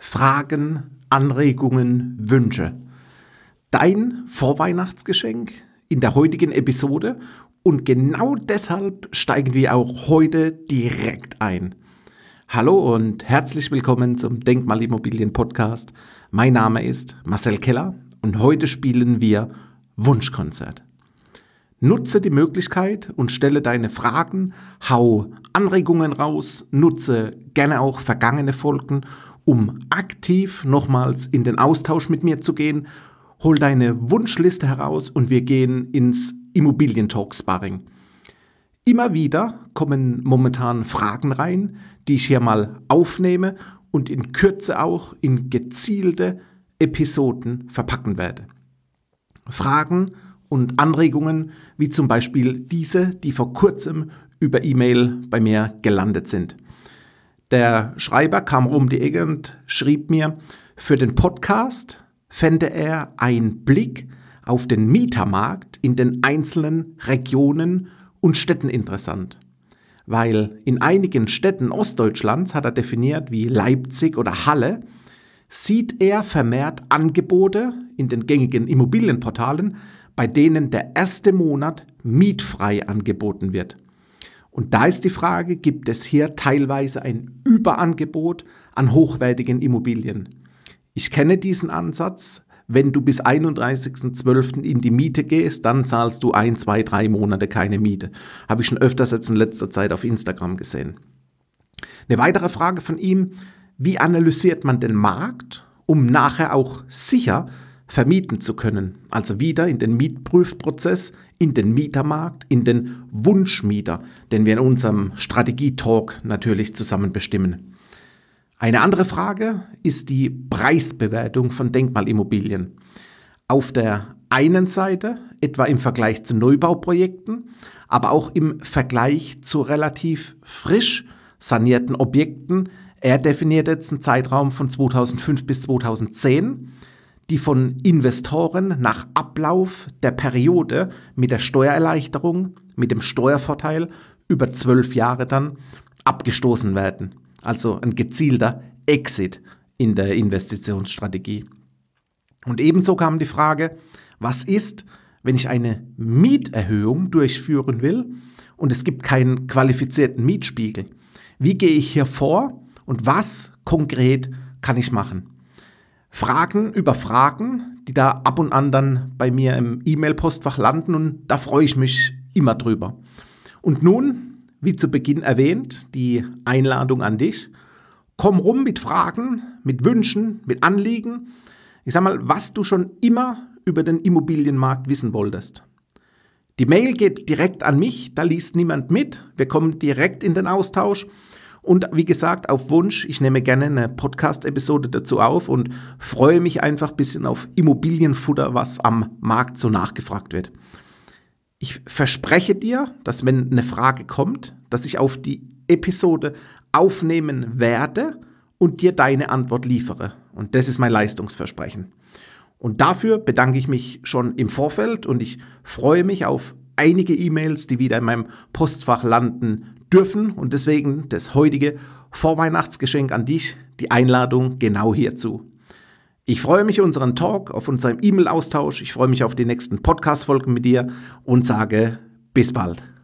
Fragen, Anregungen, Wünsche. Dein Vorweihnachtsgeschenk in der heutigen Episode und genau deshalb steigen wir auch heute direkt ein. Hallo und herzlich willkommen zum Denkmalimmobilien Podcast. Mein Name ist Marcel Keller und heute spielen wir Wunschkonzert. Nutze die Möglichkeit und stelle deine Fragen, hau Anregungen raus, nutze gerne auch vergangene Folgen, um aktiv nochmals in den Austausch mit mir zu gehen. Hol deine Wunschliste heraus und wir gehen ins Immobilien-Talk-Sparring. Immer wieder kommen momentan Fragen rein, die ich hier mal aufnehme und in Kürze auch in gezielte Episoden verpacken werde. Fragen und Anregungen, wie zum Beispiel diese, die vor kurzem über E-Mail bei mir gelandet sind. Der Schreiber kam um die Ecke und schrieb mir, für den Podcast fände er einen Blick auf den Mietermarkt in den einzelnen Regionen und Städten interessant. Weil in einigen Städten Ostdeutschlands, hat er definiert, wie Leipzig oder Halle, sieht er vermehrt Angebote in den gängigen Immobilienportalen, bei denen der erste Monat mietfrei angeboten wird. Und da ist die Frage, gibt es hier teilweise ein Überangebot an hochwertigen Immobilien? Ich kenne diesen Ansatz. Wenn du bis 31.12. in die Miete gehst, dann zahlst du 1, 2, 3 Monate keine Miete. Habe ich schon öfters jetzt in letzter Zeit auf Instagram gesehen. Eine weitere Frage von ihm: Wie analysiert man den Markt, um nachher auch sicher vermieten zu können? Also wieder in den Mietprüfprozess, in den Mietermarkt, in den Wunschmieter, den wir in unserem Strategie-Talk natürlich zusammen bestimmen. Eine andere Frage ist die Preisbewertung von Denkmalimmobilien. Auf der einen Seite, etwa im Vergleich zu Neubauprojekten, aber auch im Vergleich zu relativ frisch sanierten Objekten. Er definiert jetzt einen Zeitraum von 2005 bis 2010, die von Investoren nach Ablauf der Periode mit der Steuererleichterung, mit dem Steuervorteil über 12 Jahre dann abgestoßen werden. Also ein gezielter Exit in der Investitionsstrategie. Und ebenso kam die Frage, was ist, wenn ich eine Mieterhöhung durchführen will und es gibt keinen qualifizierten Mietspiegel? Wie gehe ich hier vor und was konkret kann ich machen? Fragen über Fragen, die da ab und an dann bei mir im E-Mail-Postfach landen, und da freue ich mich immer drüber. Und nun, wie zu Beginn erwähnt, die Einladung an dich. Komm rum mit Fragen, mit Wünschen, mit Anliegen. Ich sag mal, was du schon immer über den Immobilienmarkt wissen wolltest. Die Mail geht direkt an mich, da liest niemand mit. Wir kommen direkt in den Austausch. Und wie gesagt, auf Wunsch, ich nehme gerne eine Podcast-Episode dazu auf und freue mich einfach ein bisschen auf Immobilienfutter, was am Markt so nachgefragt wird. Ich verspreche dir, dass wenn eine Frage kommt, dass ich auf die Episode aufnehmen werde und dir deine Antwort liefere. Und das ist mein Leistungsversprechen. Und dafür bedanke ich mich schon im Vorfeld und ich freue mich auf einige E-Mails, die wieder in meinem Postfach landen dürfen, und deswegen das heutige Vorweihnachtsgeschenk an dich, die Einladung genau hierzu. Ich freue mich auf unseren Talk, auf unseren E-Mail-Austausch, ich freue mich auf die nächsten Podcast-Folgen mit dir und sage bis bald.